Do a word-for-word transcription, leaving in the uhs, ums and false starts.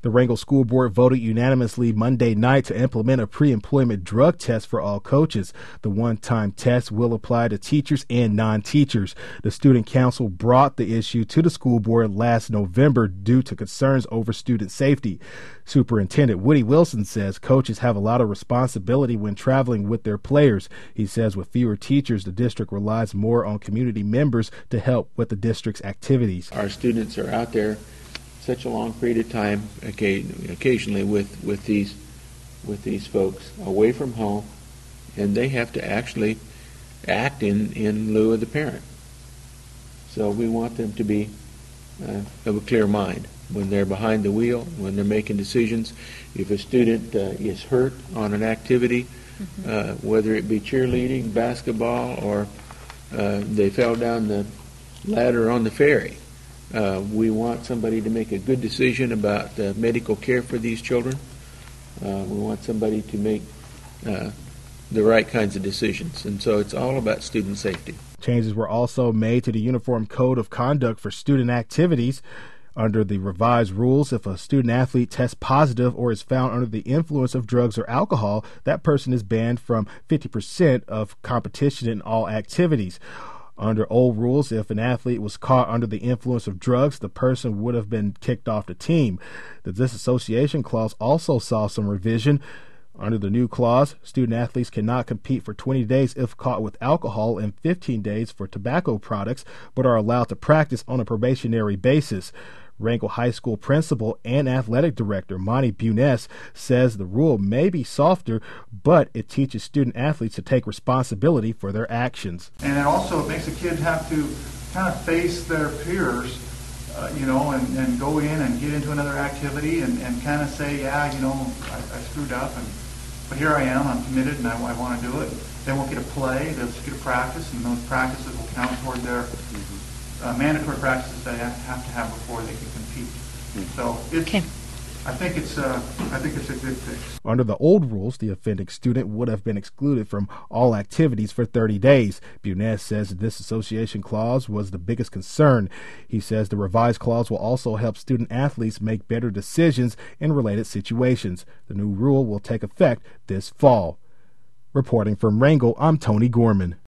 The Wrangell School Board voted unanimously Monday night to implement a pre-employment drug test for all coaches. The one-time test will apply to teachers and non-teachers. The Student Council brought the issue to the school board last November due to concerns over student safety. Superintendent Woody Wilson says coaches have a lot of responsibility when traveling with their players. He says with fewer teachers, the district relies more on community members to help with the district's activities. Our students are out there such a long period of time, occasionally with, with these with these folks away from home, and they have to actually act in, in lieu of the parent. So we want them to be uh, of a clear mind when they're behind the wheel, when they're making decisions. If a student uh, is hurt on an activity, mm-hmm. uh, whether it be cheerleading, basketball, or uh, they fell down the ladder on the ferry, Uh, we want somebody to make a good decision about uh, medical care for these children. Uh, we want somebody to make uh, the right kinds of decisions. And so it's all about student safety. Changes were also made to the Uniform Code of Conduct for student activities. Under the revised rules, if a student athlete tests positive or is found under the influence of drugs or alcohol, that person is banned from fifty percent of competition in all activities. Under old rules, if an athlete was caught under the influence of drugs, the person would have been kicked off the team. The disassociation clause also saw some revision. Under the new clause, student athletes cannot compete for twenty days if caught with alcohol and fifteen days for tobacco products, but are allowed to practice on a probationary basis. Wrangell High School principal and athletic director Monty Bunes says the rule may be softer, but it teaches student athletes to take responsibility for their actions. And it also makes a kid have to kind of face their peers, uh, you know, and, and go in and get into another activity and, and kind of say, yeah, you know, I, I screwed up, and but here I am, I'm committed, and I, I want to do it. They won't get a play, they'll just get a practice, and those practices will count toward their Uh, mandatory practices they have to have before they can compete. So it's, okay. I think it's uh, I think it's a good fix. Under the old rules, the offending student would have been excluded from all activities for thirty days. Bunes says the disassociation clause was the biggest concern. He says the revised clause will also help student athletes make better decisions in related situations. The new rule will take effect this fall. Reporting from Wrangell, I'm Tony Gorman.